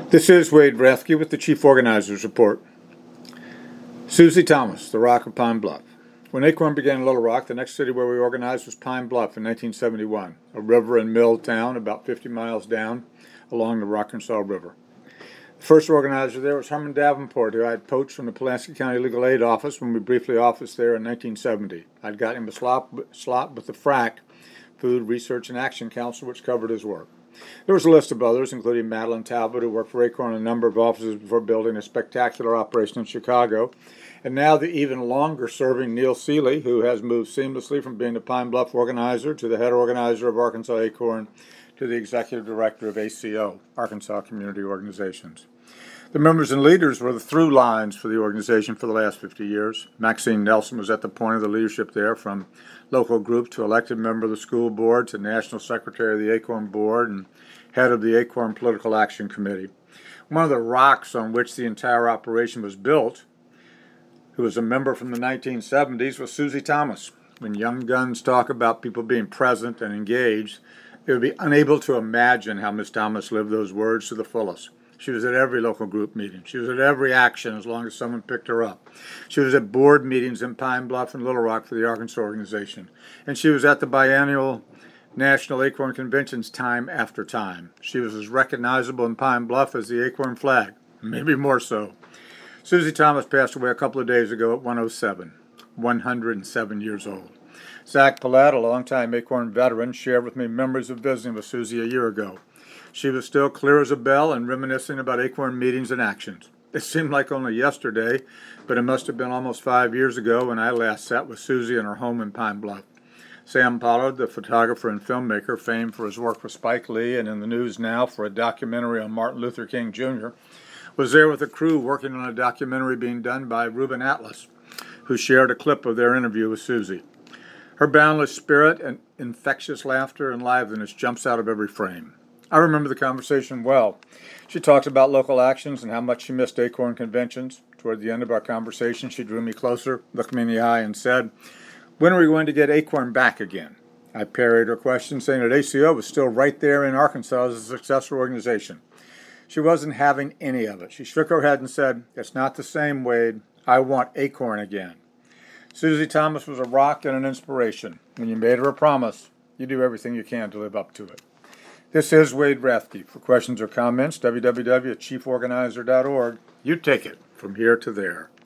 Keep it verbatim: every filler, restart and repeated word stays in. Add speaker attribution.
Speaker 1: This is Wade Rathke with the Chief Organizers Report. Susie Thomas, the Rock of Pine Bluff. When Acorn began in Little Rock, the next city where we organized was Pine Bluff in nineteen seventy-one, a river and mill town about fifty miles down along the Arkansas River. The first organizer there was Herman Davenport, who I had poached from the Pulaski County Legal Aid Office when we briefly officed there in nineteen seventy. I'd got him a slot, slot with the F R A C, Food Research and Action Council, which covered his work. There was a list of others, including Madeline Talbot, who worked for Acorn in a number of offices before building a spectacular operation in Chicago, and now the even longer-serving Neil Seeley, who has moved seamlessly from being the Pine Bluff organizer to the head organizer of Arkansas Acorn to the executive director of A C O, Arkansas Community Organizations. The members and leaders were the through lines for the organization for the last fifty years. Maxine Nelson was at the point of the leadership there, from local group to elected member of the school board to national secretary of the Acorn board and head of the Acorn Political Action Committee. One of the rocks on which the entire operation was built, who was a member from the nineteen seventies, was Susie Thomas. When young guns talk about people being present and engaged, they would be unable to imagine how Miz Thomas lived those words to the fullest. She was at every local group meeting. She was at every action as long as someone picked her up. She was at board meetings in Pine Bluff and Little Rock for the Arkansas organization. And she was at the biennial National Acorn Conventions time after time. She was as recognizable in Pine Bluff as the Acorn flag, maybe more so. Susie Thomas passed away a couple of days ago at one oh seven, one hundred seven years old. Zach Paulette, a longtime Acorn veteran, shared with me memories of visiting with Susie a year ago. She was still clear as a bell and reminiscing about Acorn meetings and actions. It seemed like only yesterday, but it must have been almost five years ago when I last sat with Susie in her home in Pine Bluff. Sam Pollard, the photographer and filmmaker, famed for his work with Spike Lee and in the news now for a documentary on Martin Luther King Junior, was there with a crew working on a documentary being done by Ruben Atlas, who shared a clip of their interview with Susie. Her boundless spirit and infectious laughter and liveliness jumps out of every frame. I remember the conversation well. She talked about local actions and how much she missed Acorn conventions. Toward the end of our conversation, she drew me closer, looked me in the eye, and said, "When are we going to get Acorn back again?" I parried her question, saying that A C O was still right there in Arkansas as a successful organization. She wasn't having any of it. She shook her head and said, "It's not the same, Wade. I want Acorn again." Susie Thomas was a rock and an inspiration. When you made her a promise, you do everything you can to live up to it. This is Wade Rathke. For questions or comments, w w w dot chief organizer dot org. You take it from here to there.